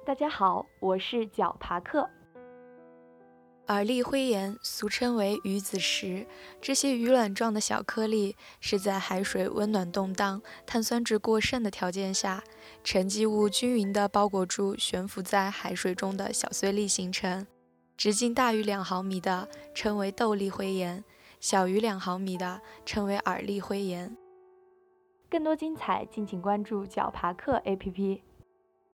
大家好，我是角爬克。 耳粒灰岩俗称为鱼子石，这些鱼卵状的小颗粒是在海水温暖动荡、碳酸值过剩的条件下，沉积物均匀地包裹住悬浮在海水中的小碎粒形成。直径大于2毫米的称为豆粒灰岩，小于2毫米的称为耳粒灰岩。 更多精彩，敬请关注角爬克 APP。